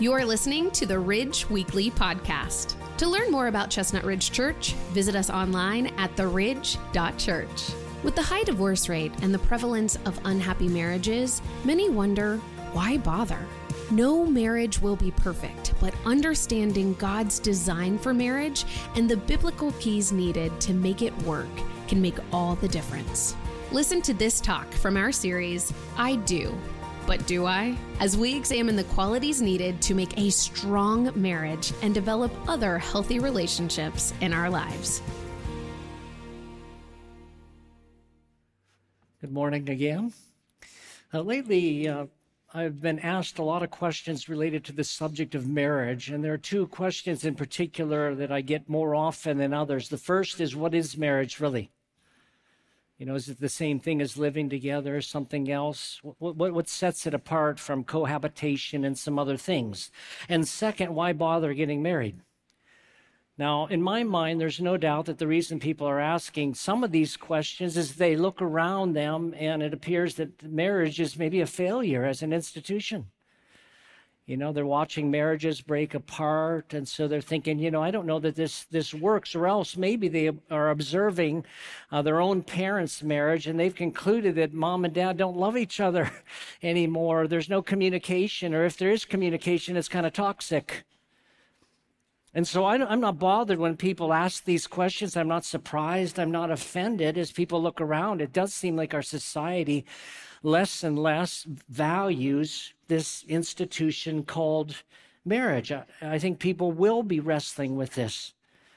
You're listening to the Ridge Weekly Podcast. To learn more about Chestnut Ridge Church, visit us online at theridge.church. With the high divorce rate and the prevalence of unhappy marriages, many wonder, why bother? No marriage will be perfect, but understanding God's design for marriage and the biblical keys needed to make it work can make all the difference. Listen to this talk from our series, I Do, But Do I? As we examine the qualities needed to make a strong marriage and develop other healthy relationships in our lives. Good morning again. Lately, I've been asked a lot of questions related to the subject of marriage, and there are two questions in particular that I get more often than others. The first is, what is marriage really? You know, is it the same thing as living together, something else? What sets it apart from cohabitation and some other things? And second, why bother getting married? Now, in my mind, there's no doubt that the reason people are asking some of these questions is they look around them and it appears that marriage is maybe a failure as an institution. You know, they're watching marriages break apart, and so they're thinking, you know, I don't know that this works, or else maybe they are observing their own parents' marriage, and they've concluded that mom and dad don't love each other anymore. There's no communication, or if there is communication, it's kind of toxic. And so I'm not bothered when people ask these questions. I'm not surprised. I'm not offended as people look around. It does seem like our society less and less values this institution called marriage. I think people will be wrestling with this.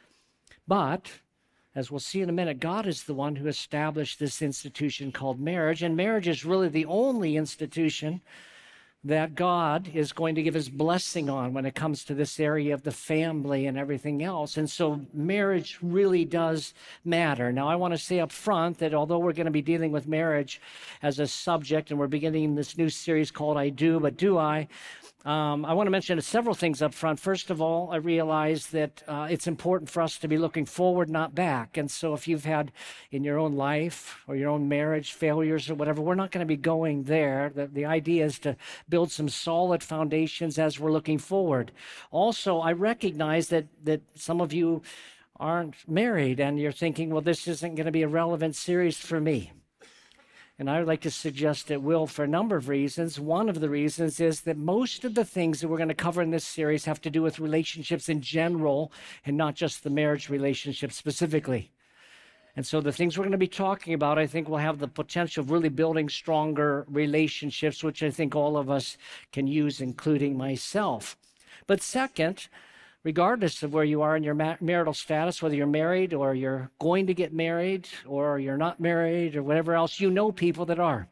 But, as we'll see in a minute, God is the one who established this institution called marriage. And marriage is really the only institution that God is going to give his blessing on when it comes to this area of the family and everything else. And so marriage really does matter. Now, I want to say up front that although we're going to be dealing with marriage as a subject, and we're beginning this new series called I Do, But Do I want to mention several things up front. First of all, I realize that it's important for us to be looking forward, not back. And so if you've had in your own life or your own marriage failures or whatever, we're not going to be going there. The idea is to build some solid foundations as we're looking forward. Also, I recognize that some of you aren't married and you're thinking, well, this isn't going to be a relevant series for me. And I would like to suggest it will for a number of reasons. One of the reasons is that most of the things that we're going to cover in this series have to do with relationships in general and not just the marriage relationship specifically. And so the things we're going to be talking about, I think, will have the potential of really building stronger relationships, which I think all of us can use, including myself. But second, regardless of where you are in your marital status, whether you're married or you're going to get married or you're not married or whatever else, you know people that are.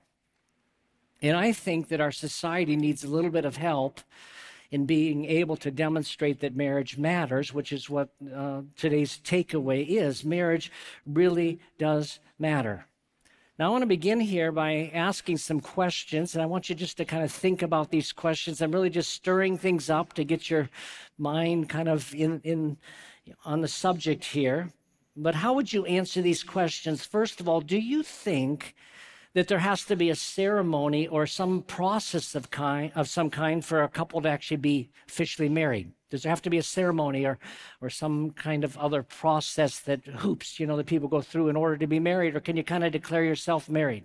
And I think that our society needs a little bit of help in being able to demonstrate that marriage matters, which is what today's takeaway is. Marriage really does matter. Now, I want to begin here by asking some questions, and I want you just to kind of think about these questions. I'm really just stirring things up to get your mind kind of in on the subject here. But how would you answer these questions? First of all, do you think that there has to be a ceremony or some process of some kind for a couple to actually be officially married? Does there have to be a ceremony or some kind of other process that that people go through in order to be married? Or can you kind of declare yourself married?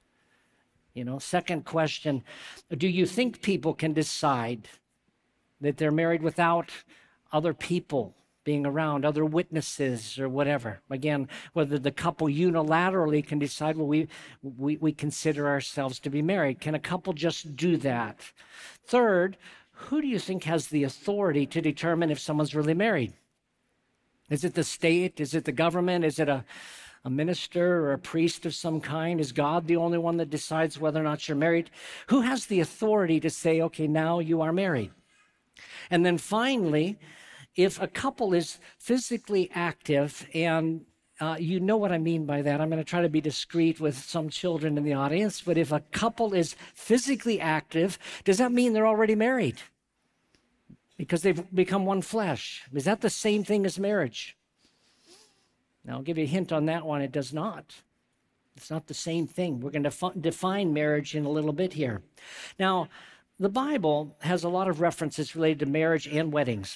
Second question, do you think people can decide that they're married without other people being around, other witnesses or whatever? Again, whether the couple unilaterally can decide, well, we consider ourselves to be married. Can a couple just do that? Third, who do you think has the authority to determine if someone's really married? Is it the state? Is it the government? Is it a minister or a priest of some kind? Is God the only one that decides whether or not you're married? Who has the authority to say, okay, now you are married? And then finally, if a couple is physically active, and you know what I mean by that. I'm going to try to be discreet with some children in the audience, but if a couple is physically active, does that mean they're already married? Because they've become one flesh. Is that the same thing as marriage? Now, I'll give you a hint on that one. It does not. It's not the same thing. We're going to define marriage in a little bit here. Now, the Bible has a lot of references related to marriage and weddings.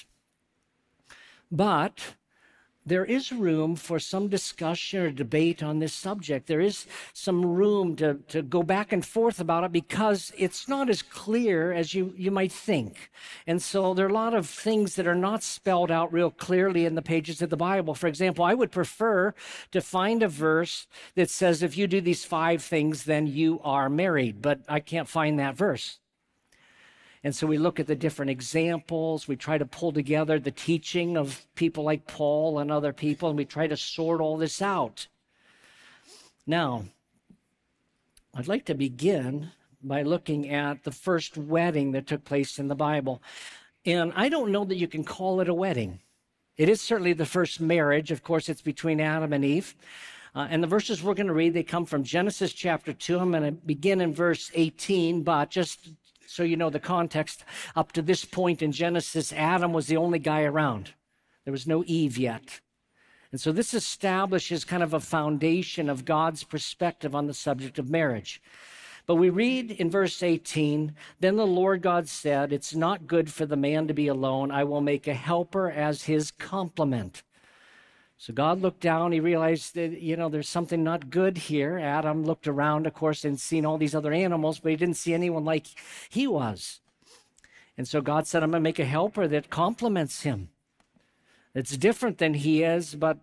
But there is room for some discussion or debate on this subject. There is some room to go back and forth about it because it's not as clear as you might think. And so there are a lot of things that are not spelled out real clearly in the pages of the Bible. For example, I would prefer to find a verse that says, if you do these 5 things, then you are married. But I can't find that verse. And so we look at the different examples. We try to pull together the teaching of people like Paul and other people, and we try to sort all this out. Now, I'd like to begin by looking at the first wedding that took place in the Bible. And I don't know that you can call it a wedding. It is certainly the first marriage. Of course, it's between Adam and Eve. And the verses we're going to read, they come from Genesis chapter 2. I'm going to begin in verse 18, but just so you know the context, up to this point in Genesis, Adam was the only guy around. There was no Eve yet. And so this establishes kind of a foundation of God's perspective on the subject of marriage. But we read in verse 18, then the Lord God said, it's not good for the man to be alone. I will make a helper as his complement. So God looked down, he realized that, there's something not good here. Adam looked around, of course, and seen all these other animals, but he didn't see anyone like he was. And so God said, I'm going to make a helper that complements him. It's different than he is, but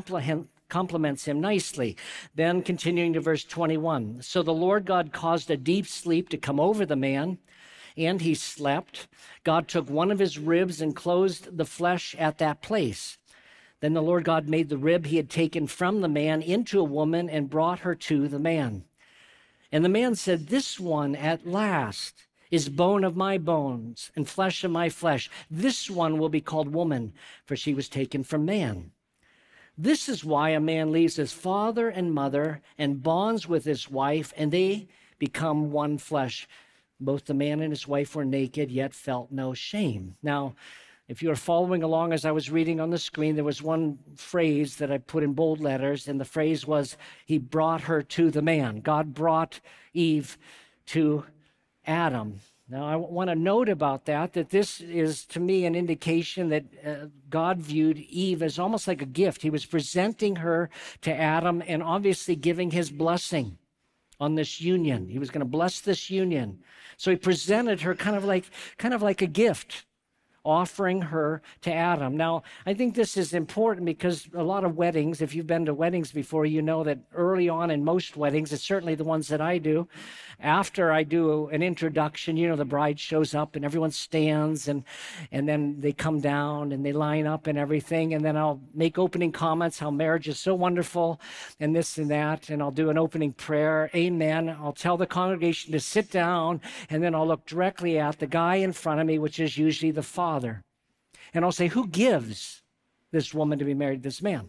complements him nicely. Then continuing to verse 21. So the Lord God caused a deep sleep to come over the man, and he slept. God took one of his ribs and closed the flesh at that place. Then the Lord God made the rib he had taken from the man into a woman and brought her to the man. And the man said, this one at last is bone of my bones and flesh of my flesh. This one will be called woman, for she was taken from man. This is why a man leaves his father and mother and bonds with his wife, and they become one flesh. Both the man and his wife were naked, yet felt no shame. Now, if you are following along as I was reading on the screen, there was one phrase that I put in bold letters, and the phrase was, he brought her to the man. God brought Eve to Adam. Now, I want to note about that this is, to me, an indication that God viewed Eve as almost like a gift. He was presenting her to Adam and obviously giving his blessing on this union. He was going to bless this union. So he presented her kind of like a gift, offering her to Adam. Now, I think this is important because a lot of weddings, if you've been to weddings before, you know that early on in most weddings, it's certainly the ones that I do, after I do an introduction, the bride shows up and everyone stands and then they come down and they line up and everything. And then I'll make opening comments, how marriage is so wonderful and this and that. And I'll do an opening prayer. Amen. I'll tell the congregation to sit down, and then I'll look directly at the guy in front of me, which is usually the father. And I'll say, who gives this woman to be married to this man?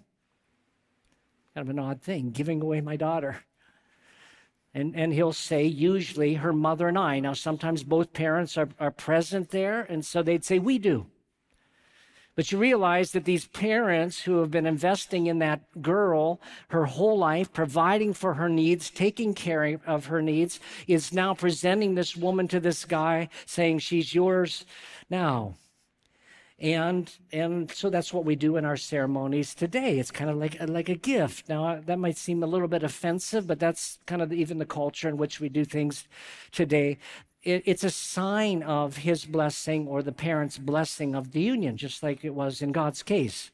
Kind of an odd thing, giving away my daughter. And he'll say, usually, her mother and I. Now, sometimes both parents are present there, and so they'd say, we do. But you realize that these parents who have been investing in that girl her whole life, providing for her needs, taking care of her needs, is now presenting this woman to this guy, saying, she's yours now. And so that's what we do in our ceremonies today. It's kind of like a gift. Now, that might seem a little bit offensive, but that's kind of even the culture in which we do things today. It's a sign of his blessing or the parents' blessing of the union, just like it was in God's case.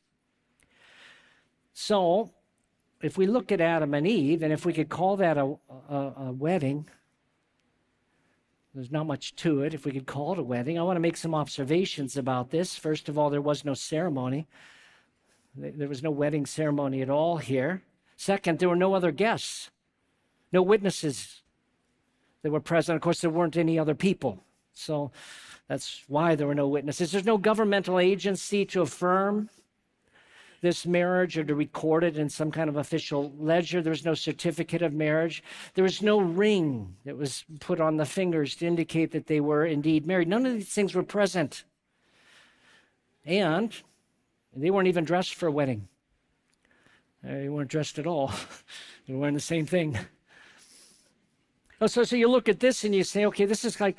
So if we look at Adam and Eve, and if we could call that a wedding, there's not much to it. If we could call it a wedding, I want to make some observations about this. First of all, there was no ceremony. There was no wedding ceremony at all here. Second, there were no other guests, no witnesses that were present. Of course, there weren't any other people. So that's why there were no witnesses. There's no governmental agency to affirm this marriage or to record it in some kind of official ledger. There's no certificate of marriage. There was no ring that was put on the fingers to indicate that they were indeed married. None of these things were present. And they weren't even dressed for a wedding. They weren't dressed at all. They were wearing the same thing. So you look at this and you say, okay, this is like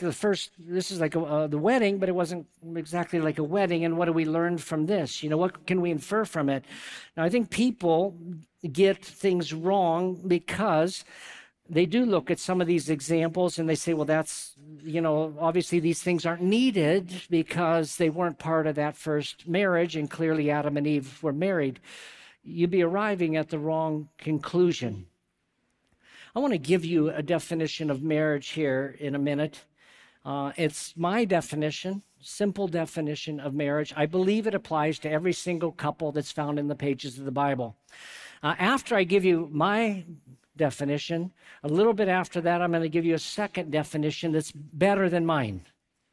the wedding, but it wasn't exactly like a wedding. And what do we learn from this? What can we infer from it? Now, I think people get things wrong because they do look at some of these examples and they say, well, that's, obviously these things aren't needed because they weren't part of that first marriage. And clearly Adam and Eve were married. You'd be arriving at the wrong conclusion. I want to give you a definition of marriage here in a minute. It's my definition, simple definition of marriage. I believe it applies to every single couple that's found in the pages of the Bible. After I give you my definition, a little bit after that, I'm going to give you a second definition that's better than mine.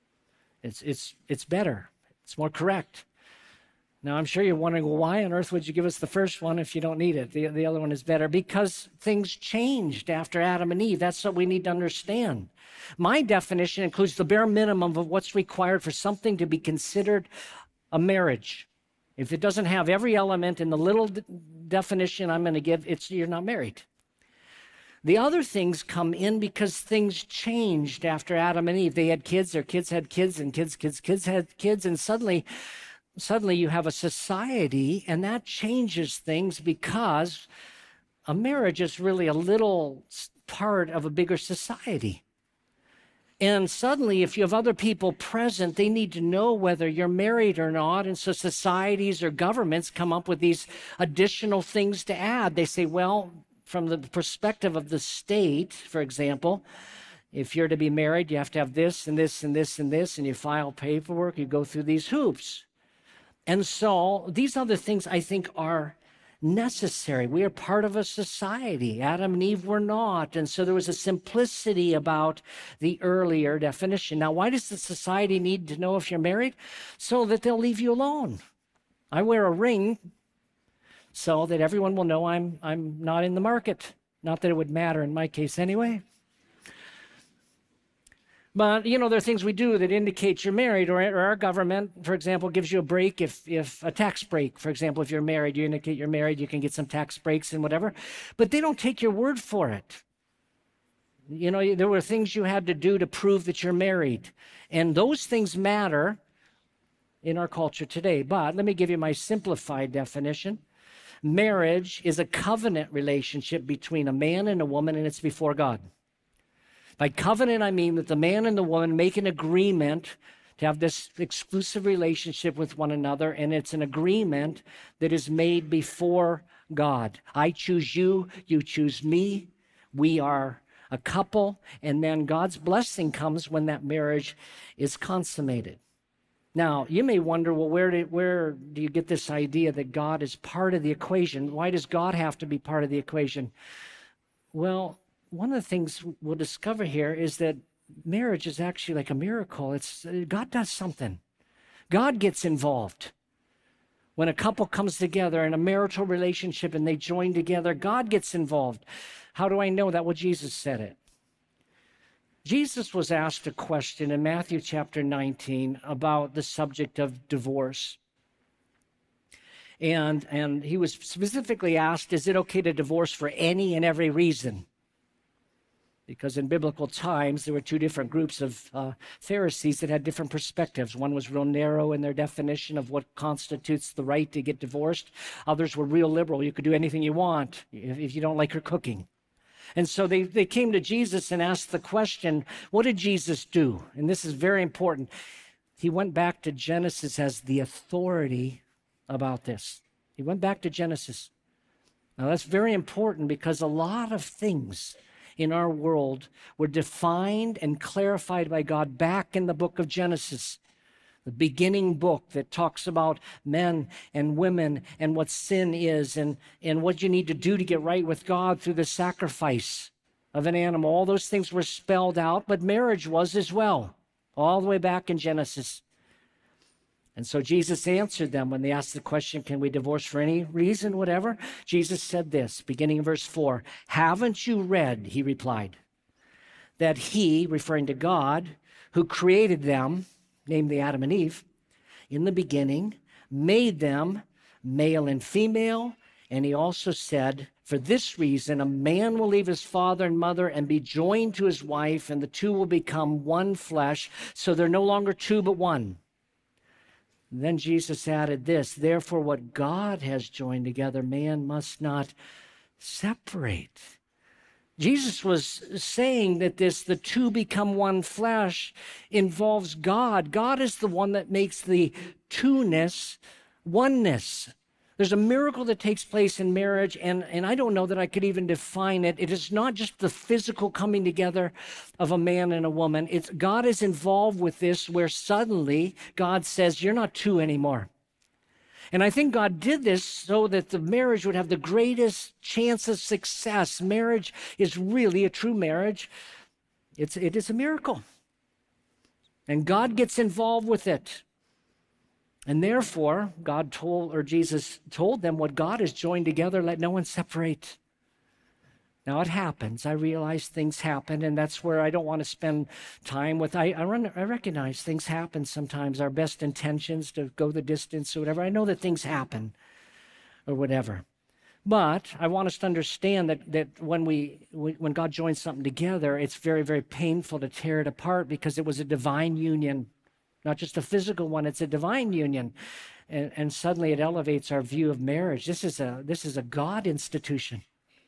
It's better. It's more correct. Now, I'm sure you're wondering, well, why on earth would you give us the first one if you don't need it? The other one is better. Because things changed after Adam and Eve. That's what we need to understand. My definition includes the bare minimum of what's required for something to be considered a marriage. If it doesn't have every element in the little definition I'm going to give, you're not married. The other things come in because things changed after Adam and Eve. They had kids, their kids had kids, and kids had kids, and suddenly you have a society, and that changes things because a marriage is really a little part of a bigger society. And suddenly, if you have other people present, they need to know whether you're married or not. And so societies or governments come up with these additional things to add. They say, well, from the perspective of the state, for example, if you're to be married, you have to have this and this and this and this, and you file paperwork, you go through these hoops. And so these other things, I think, are necessary. We are part of a society. Adam and Eve were not. And so there was a simplicity about the earlier definition. Now, why does the society need to know if you're married? So that they'll leave you alone. I wear a ring so that everyone will know I'm not in the market. Not that it would matter in my case anyway. But, there are things we do that indicate you're married, or our government, for example, gives you a break if a tax break, for example, if you're married, you indicate you're married, you can get some tax breaks and whatever. But they don't take your word for it. There were things you had to do to prove that you're married. And those things matter in our culture today. But let me give you my simplified definition. Marriage is a covenant relationship between a man and a woman, and it's before God. By covenant, I mean that the man and the woman make an agreement to have this exclusive relationship with one another, and it's an agreement that is made before God. I choose you, you choose me, we are a couple, and then God's blessing comes when that marriage is consummated. Now, you may wonder, well, where do you get this idea that God is part of the equation? Why does God have to be part of the equation? Well, one of the things we'll discover here is that marriage is actually like a miracle. God does something. God gets involved. When a couple comes together in a marital relationship and they join together, God gets involved. How do I know that? Well, Jesus said it. Jesus was asked a question in Matthew chapter 19 about the subject of divorce. And he was specifically asked, is it okay to divorce for any and every reason? Because in biblical times, there were two different groups of Pharisees that had different perspectives. One was real narrow in their definition of what constitutes the right to get divorced. Others were real liberal. You could do anything you want if you don't like her cooking. And so they came to Jesus and asked the question, what did Jesus do? And this is very important. He went back to Genesis as the authority about this. He went back to Genesis. Now that's very important because a lot of things in our world were defined and clarified by God back in the book of Genesis, the beginning book that talks about men and women and what sin is and what you need to do to get right with God through the sacrifice of an animal. All those things were spelled out, but marriage was as well, all the way back in Genesis. And so Jesus answered them when they asked the question, can we divorce for any reason, whatever? Jesus said this, beginning in verse 4, haven't you read, he replied, that he, referring to God, who created them, namely Adam and Eve, in the beginning, made them male and female, and he also said, For this reason, a man will leave his father and mother and be joined to his wife, and the two will become one flesh. So they're no longer two, but one. And then Jesus added this, therefore what God has joined together, man must not separate. Jesus was saying that the two become one flesh involves God. God is the one that makes the two-ness oneness. There's a miracle that takes place in marriage, and I don't know that I could even define it. It is not just the physical coming together of a man and a woman. God is involved with this, where suddenly God says, you're not two anymore. And I think God did this so that the marriage would have the greatest chance of success. Marriage is really a true marriage. It is a miracle. And God gets involved with it. And therefore, Jesus told them, what God has joined together, let no one separate. Now it happens. I realize things happen, and that's where I don't want to spend time with. I recognize things happen sometimes. Our best intentions to go the distance or whatever. I know that things happen or whatever. But I want us to understand that when God joins something together, it's very, very painful to tear it apart, because it was a divine union. Not just a physical one, it's a divine union. And suddenly it elevates our view of marriage. This is a God institution.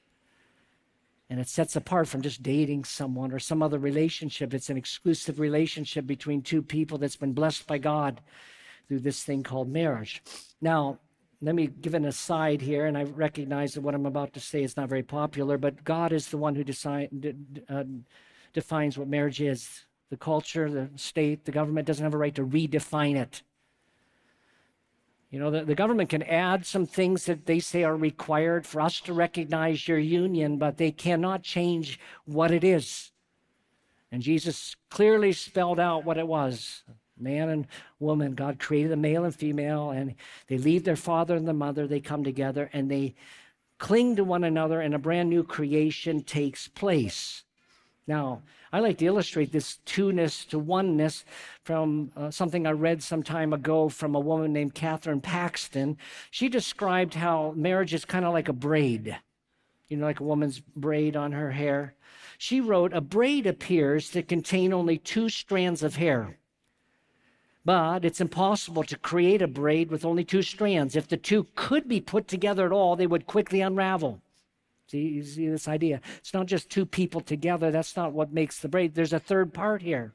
And it sets apart from just dating someone or some other relationship. It's an exclusive relationship between two people that's been blessed by God through this thing called marriage. Now, let me give an aside here, and I recognize that what I'm about to say is not very popular, but God is the one who defines what marriage is. The culture, the state, the government doesn't have a right to redefine it. You know, the government can add some things that they say are required for us to recognize your union, but they cannot change what it is. And Jesus clearly spelled out what it was. Man and woman, God created a male and female, and they leave their father and their mother, they come together, and they cling to one another, and a brand new creation takes place. Now, I like to illustrate this two-ness to oneness from something I read some time ago from a woman named Catherine Paxton. She described how marriage is kind of like a braid, you know, like a woman's braid on her hair. She wrote, a braid appears to contain only two strands of hair, but it's impossible to create a braid with only two strands. If the two could be put together at all, they would quickly unravel. See, you see this idea? It's not just two people together. That's not what makes the braid. There's a third part here.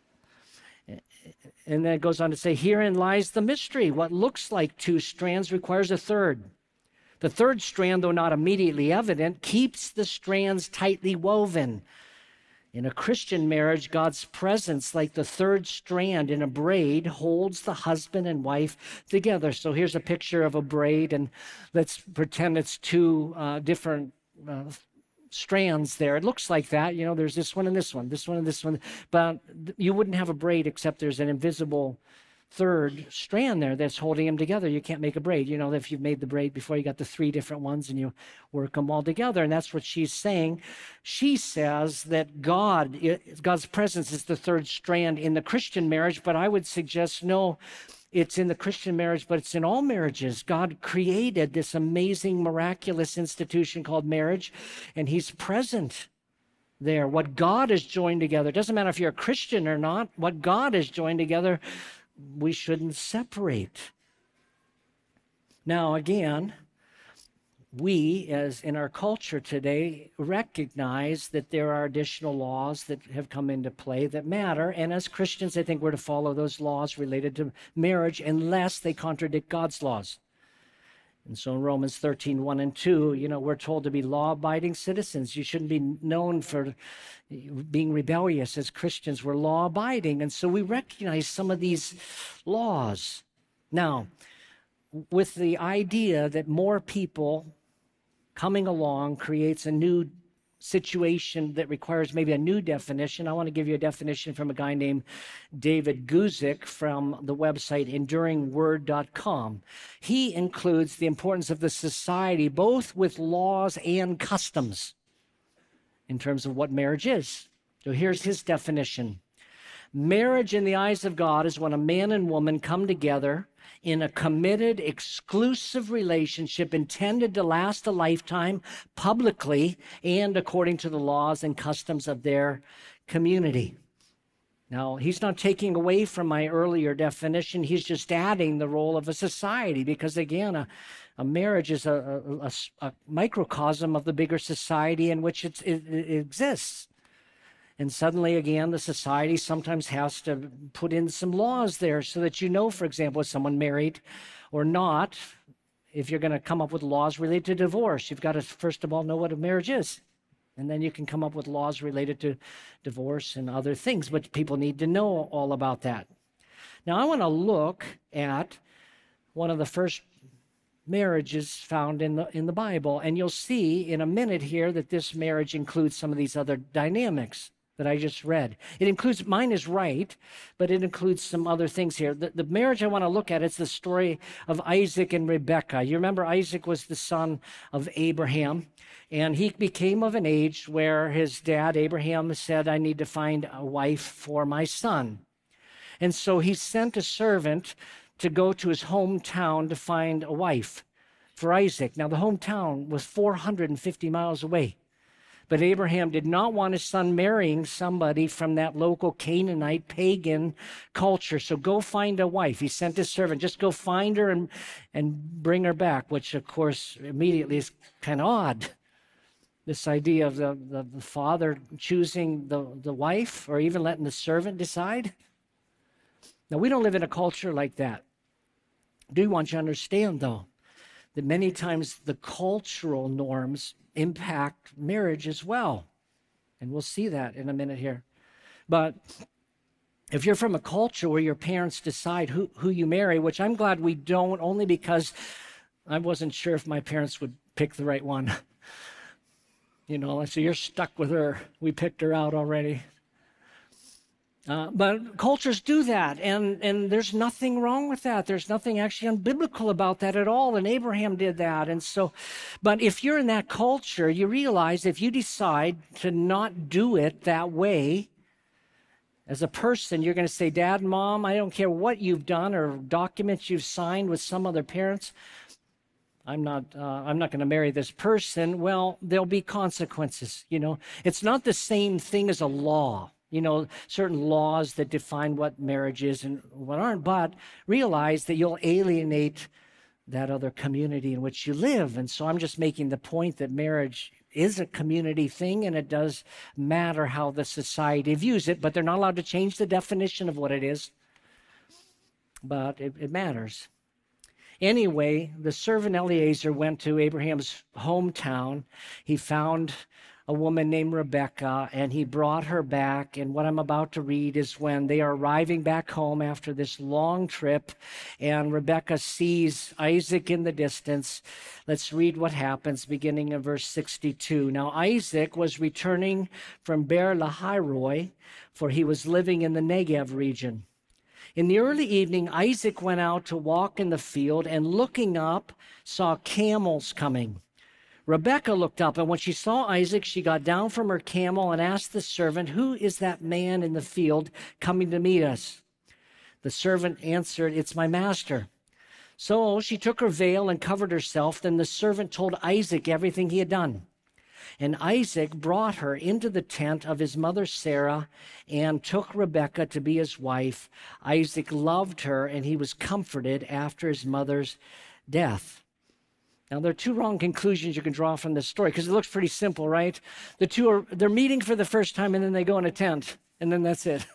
And then it goes on to say, herein lies the mystery. What looks like two strands requires a third. The third strand, though not immediately evident, keeps the strands tightly woven. In a Christian marriage, God's presence, like the third strand in a braid, holds the husband and wife together. So here's a picture of a braid, and let's pretend it's two different strands there. It looks like that. You know, there's this one and this one, this one and this one. But you wouldn't have a braid except there's an invisible third strand there that's holding them together. You can't make a braid. You know, if you've made the braid before, you got the three different ones and you work them all together. And that's what she's saying. She says that God's presence is the third strand in the Christian marriage, but I would suggest no, it's in the Christian marriage, but it's in all marriages. God created this amazing, miraculous institution called marriage, and he's present there. What God has joined together, it doesn't matter if you're a Christian or not, what God has joined together, we shouldn't separate. Now, again, we, as in our culture today, recognize that there are additional laws that have come into play that matter. And as Christians, I think we're to follow those laws related to marriage unless they contradict God's laws. And so in Romans 13, 1 and 2, you know, we're told to be law-abiding citizens. You shouldn't be known for being rebellious as Christians. We're law-abiding. And so we recognize some of these laws. Now, with the idea that more people coming along creates a new situation that requires maybe a new definition. I want to give you a definition from a guy named David Guzik from the website enduringword.com. He includes the importance of the society, both with laws and customs, in terms of what marriage is. So here's his definition. Marriage in the eyes of God is when a man and woman come together in a committed, exclusive relationship intended to last a lifetime publicly and according to the laws and customs of their community. Now, he's not taking away from my earlier definition. He's just adding the role of a society because, again, a marriage is a microcosm of the bigger society in which it exists. And suddenly, again, the society sometimes has to put in some laws there so that you know, for example, is someone married or not. If you're going to come up with laws related to divorce, you've got to, first of all, know what a marriage is. And then you can come up with laws related to divorce and other things, but people need to know all about that. Now, I want to look at one of the first marriages found in the Bible, and you'll see in a minute here that this marriage includes some of these other dynamics that I just read. It includes, mine is right, but it includes some other things here. The marriage I want to look at is the story of Isaac and Rebekah. You remember Isaac was the son of Abraham, and he became of an age where his dad, Abraham, said, I need to find a wife for my son. And so he sent a servant to go to his hometown to find a wife for Isaac. Now, the hometown was 450 miles away. But Abraham did not want his son marrying somebody from that local Canaanite pagan culture. So go find a wife. He sent his servant, just go find her and bring her back, which, of course, immediately is kind of odd. This idea of the father choosing the wife or even letting the servant decide. Now, we don't live in a culture like that. I do want you to understand, though, that many times the cultural norms impact marriage as well. And we'll see that in a minute here. But if you're from a culture where your parents decide who you marry, which I'm glad we don't, only because I wasn't sure if my parents would pick the right one. You know, so you're stuck with her. We picked her out already. But cultures do that, and there's nothing wrong with that. There's nothing actually unbiblical about that at all, and Abraham did that. And so, but if you're in that culture, you realize if you decide to not do it that way, as a person, you're going to say, Dad, Mom, I don't care what you've done or documents you've signed with some other parents, I'm not going to marry this person. Well, there'll be consequences, you know. It's not the same thing as a law. You know, certain laws that define what marriage is and what aren't, but realize that you'll alienate that other community in which you live. And so I'm just making the point that marriage is a community thing, and it does matter how the society views it, but they're not allowed to change the definition of what it is. But it matters. Anyway, the servant Eliezer went to Abraham's hometown. He found a woman named Rebekah, and he brought her back. And what I'm about to read is when they are arriving back home after this long trip, and Rebekah sees Isaac in the distance. Let's read what happens, beginning in verse 62. Now Isaac was returning from Beer-lahai-roi, for he was living in the Negev region. In the early evening, Isaac went out to walk in the field, and looking up, saw camels coming. Rebekah looked up, and when she saw Isaac, she got down from her camel and asked the servant, "Who is that man in the field coming to meet us?" The servant answered, "It's my master." So she took her veil and covered herself. Then the servant told Isaac everything he had done. And Isaac brought her into the tent of his mother Sarah and took Rebekah to be his wife. Isaac loved her, and he was comforted after his mother's death. Now, there are two wrong conclusions you can draw from this story, because it looks pretty simple, right? They're meeting for the first time, and then they go in a tent, and then that's it.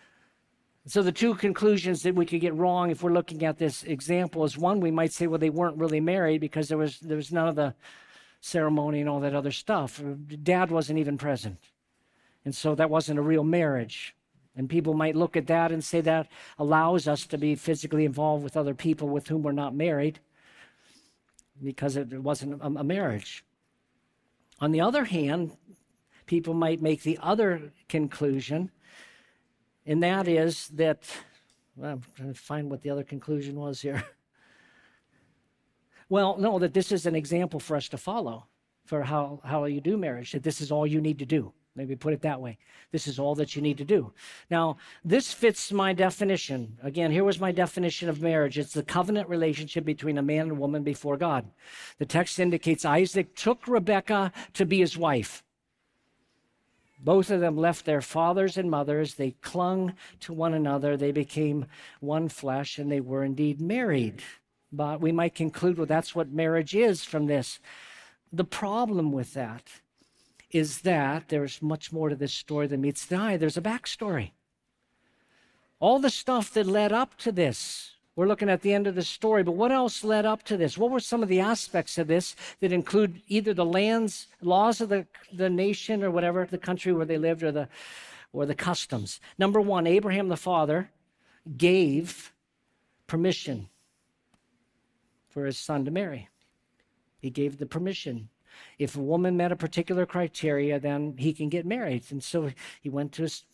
So the two conclusions that we could get wrong if we're looking at this example is, one, we might say, well, they weren't really married because there was none of the ceremony and all that other stuff. Dad wasn't even present. And so that wasn't a real marriage. And people might look at that and say that allows us to be physically involved with other people with whom we're not married, because it wasn't a marriage. On the other hand, people might make the other conclusion, and that is that, well, I'm trying to find what the other conclusion was here. Well, no, that this is an example for us to follow for how you do marriage, that this is all you need to do. Maybe put it that way. This is all that you need to do. Now, this fits my definition. Again, here was my definition of marriage. It's the covenant relationship between a man and woman before God. The text indicates Isaac took Rebekah to be his wife. Both of them left their fathers and mothers. They clung to one another. They became one flesh, and they were indeed married. But we might conclude, well, that's what marriage is from this. The problem with that is that there's much more to this story than meets the eye. There's a backstory. All the stuff that led up to this, we're looking at the end of the story, but what else led up to this? What were some of the aspects of this that include either the laws of the nation or whatever, the country where they lived, or the customs? Number one, Abraham the father gave permission for his son to marry. He gave the permission. If a woman met a particular criteria, then he can get married. And so he made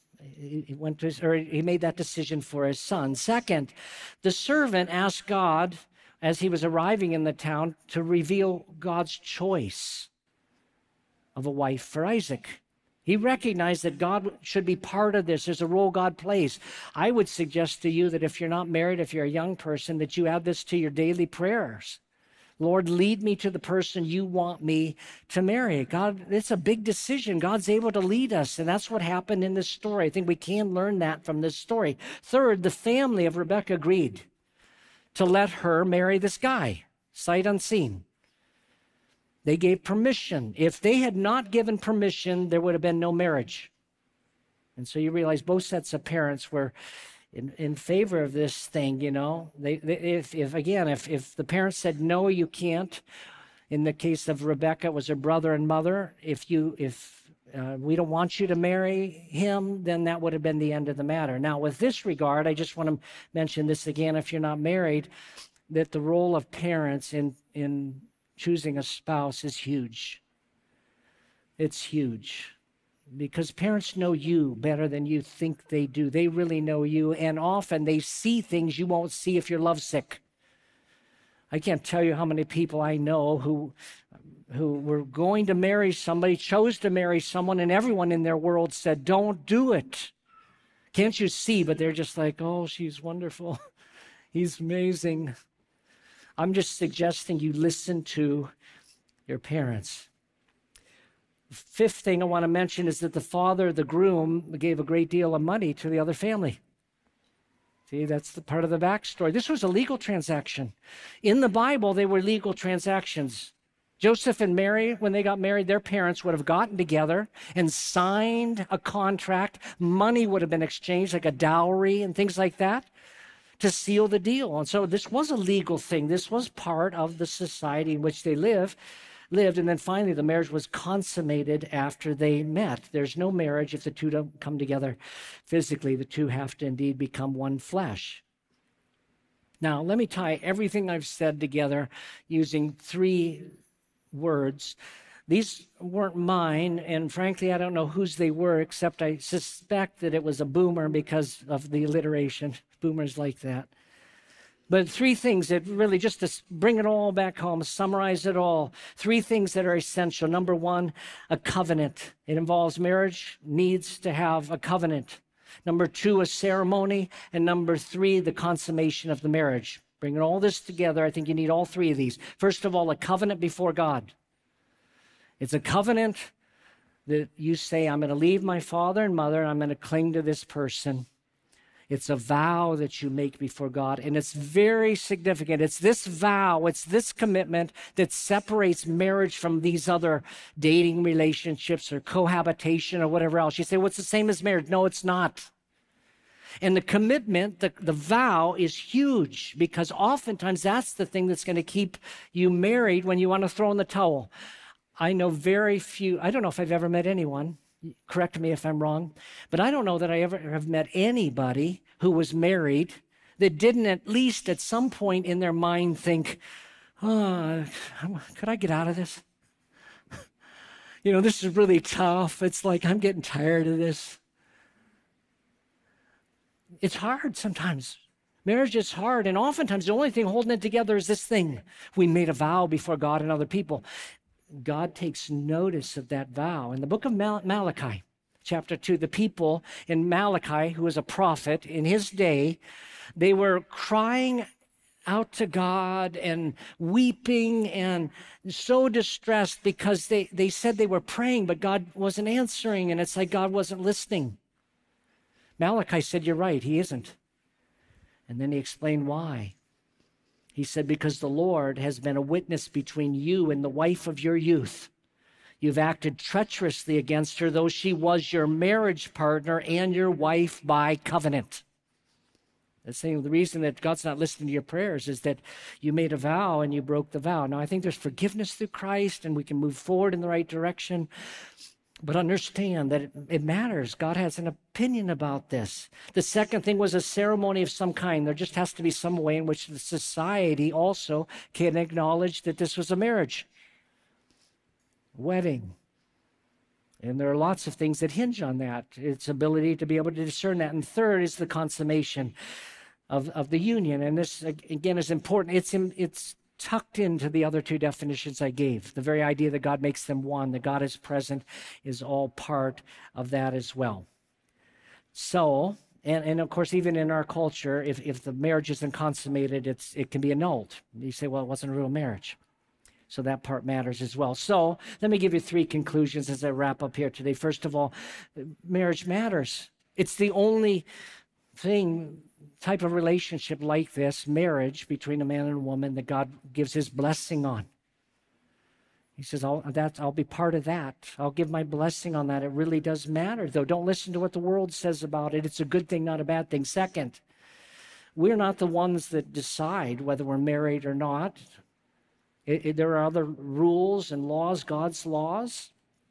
that decision for his son. Second, the servant asked God, as he was arriving in the town, to reveal God's choice of a wife for Isaac. He recognized that God should be part of this. There's a role God plays. I would suggest to you that if you're not married, if you're a young person, that you add this to your daily prayers. Lord, lead me to the person you want me to marry. God, it's a big decision. God's able to lead us, and that's what happened in this story. I think we can learn that from this story. Third, the family of Rebekah agreed to let her marry this guy, sight unseen. They gave permission. If they had not given permission, there would have been no marriage. And so you realize both sets of parents were in favor of this thing, you know. If the parents said, no, you can't, in the case of Rebekah, it was her brother and mother, if we don't want you to marry him, then that would have been the end of the matter. Now, with this regard, I just want to mention this again, if you're not married, that the role of parents in choosing a spouse is huge. It's huge. Because parents know you better than you think they do. They really know you, and often they see things you won't see if you're lovesick. I can't tell you how many people I know who were going to marry somebody, chose to marry someone, and everyone in their world said, don't do it. Can't you see? But they're just like, oh, she's wonderful. He's amazing. I'm just suggesting you listen to your parents. Fifth thing I want to mention is that the father, the groom, gave a great deal of money to the other family. See, that's the part of the backstory. This was a legal transaction. In the Bible, they were legal transactions. Joseph and Mary, when they got married, their parents would have gotten together and signed a contract. Money would have been exchanged, like a dowry and things like that, to seal the deal. And so this was a legal thing. This was part of the society in which they lived. And then finally, the marriage was consummated after they met. There's no marriage if the two don't come together physically. The two have to indeed become one flesh. Now, let me tie everything I've said together using three words. These weren't mine, and frankly, I don't know whose they were, except I suspect that it was a boomer because of the alliteration. Boomers like that. But three things that really, just to bring it all back home, summarize it all, three things that are essential. Number one, a covenant. It involves marriage, needs to have a covenant. Number two, a ceremony. And number three, the consummation of the marriage. Bringing all this together, I think you need all three of these. First of all, a covenant before God. It's a covenant that you say, I'm going to leave my father and mother, and I'm going to cling to this person. It's a vow that you make before God, and it's very significant. It's this vow, it's this commitment that separates marriage from these other dating relationships or cohabitation or whatever else. You say, well, it's the same as marriage. No, it's not. And the commitment, the vow is huge, because oftentimes that's the thing that's going to keep you married when you want to throw in the towel. I know very few, I don't know if I've ever met anyone, correct me if I'm wrong, but I don't know that I ever have met anybody who was married that didn't at least at some point in their mind think, oh, could I get out of this? You know, this is really tough. It's like, I'm getting tired of this. It's hard sometimes. Marriage is hard, and oftentimes the only thing holding it together is this thing. We made a vow before God and other people. God takes notice of that vow. In the book of Malachi, chapter 2, the people in Malachi, who was a prophet in his day, they were crying out to God and weeping and so distressed because they said they were praying, but God wasn't answering, and it's like God wasn't listening. Malachi said, "You're right, he isn't." And then he explained why. He said, "Because the Lord has been a witness between you and the wife of your youth. You've acted treacherously against her, though she was your marriage partner and your wife by covenant." That's saying the reason that God's not listening to your prayers is that you made a vow and you broke the vow. Now, I think there's forgiveness through Christ and we can move forward in the right direction. But understand that it matters. God has an opinion about this. The second thing was a ceremony of some kind. There just has to be some way in which the society also can acknowledge that this was a marriage, wedding. And there are lots of things that hinge on that, its ability to be able to discern that. And third is the consummation of the union. And this, again, is important. It's tucked into the other two definitions I gave. The very idea that God makes them one, that God is present, is all part of that as well. So, and of course, even in our culture, if the marriage isn't consummated, it can be annulled. You say, well, it wasn't a real marriage. So that part matters as well. So let me give you three conclusions as I wrap up here today. First of all, marriage matters. It's the only type of relationship like this, marriage between a man and a woman, that God gives his blessing on. He says, I'll be part of that. I'll give my blessing on that. It really does matter, though. Don't listen to what the world says about it. It's a good thing, not a bad thing. Second, we're not the ones that decide whether we're married or not. There are other rules and laws, God's laws.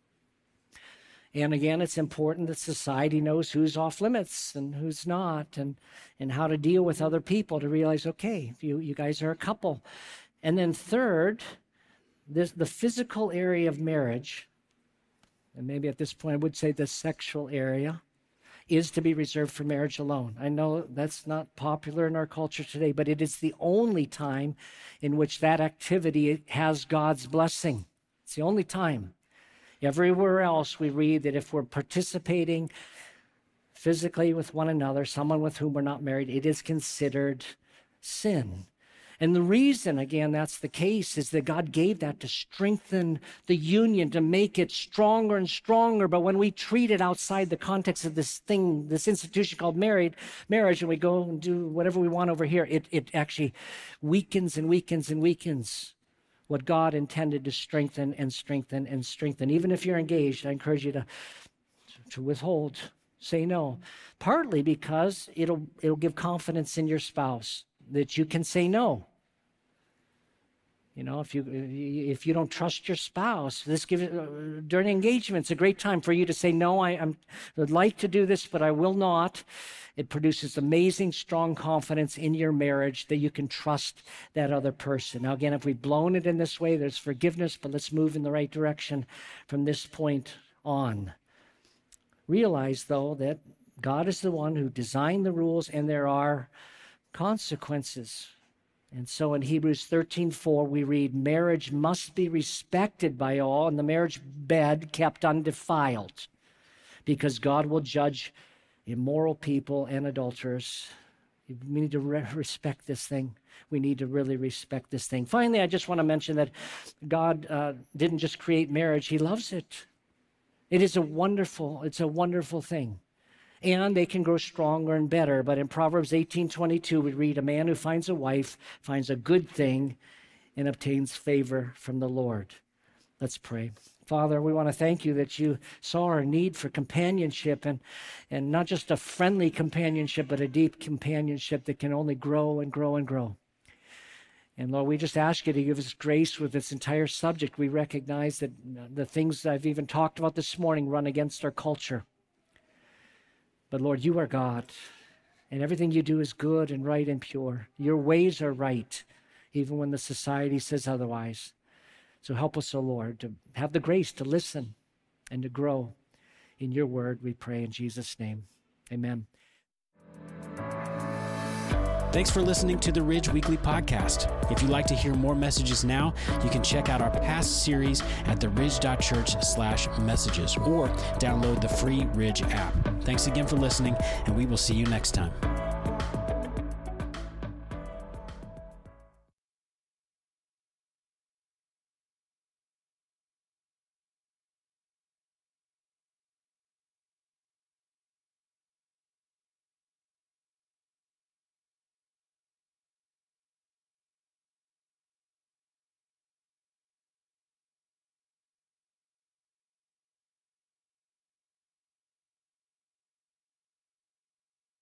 And again, it's important that society knows who's off limits and who's not, and how to deal with other people to realize, okay, you guys are a couple. And then third, the physical area of marriage, and maybe at this point I would say the sexual area, is to be reserved for marriage alone. I know that's not popular in our culture today, but it is the only time in which that activity has God's blessing. It's the only time. Everywhere else we read that if we're participating physically with one another, someone with whom we're not married, it is considered sin. And the reason, again, that's the case is that God gave that to strengthen the union, to make it stronger and stronger. But when we treat it outside the context of this thing, this institution called marriage, and we go and do whatever we want over here, it actually weakens and weakens and weakens what God intended to strengthen and strengthen and strengthen. Even if you're engaged, I encourage you to withhold, say no, partly because it'll give confidence in your spouse that you can say no. You know, if you don't trust your spouse, during engagement, it's a great time for you to say, no, I would like to do this, but I will not. It produces amazing, strong confidence in your marriage that you can trust that other person. Now, again, if we've blown it in this way, there's forgiveness, but let's move in the right direction from this point on. Realize, though, that God is the one who designed the rules, and there are consequences. And so in Hebrews 13:4, we read, marriage must be respected by all, and the marriage bed kept undefiled, because God will judge immoral people and adulterers. We need to respect this thing. We need to really respect this thing. Finally, I just want to mention that God didn't just create marriage. He loves it. It's a wonderful thing. And they can grow stronger and better. But in Proverbs 18:22, we read, a man who finds a wife finds a good thing and obtains favor from the Lord. Let's pray. Father, we want to thank you that you saw our need for companionship, and not just a friendly companionship, but a deep companionship that can only grow and grow and grow. And Lord, we just ask you to give us grace with this entire subject. We recognize that the things I've even talked about this morning run against our culture. But Lord, you are God, and everything you do is good and right and pure. Your ways are right, even when the society says otherwise. So help us, O Lord, to have the grace to listen and to grow in your word, we pray in Jesus' name. Amen. Thanks for listening to the Ridge Weekly Podcast. If you'd like to hear more messages now, you can check out our past series at theridge.church/messages or download the free Ridge app. Thanks again for listening, and we will see you next time.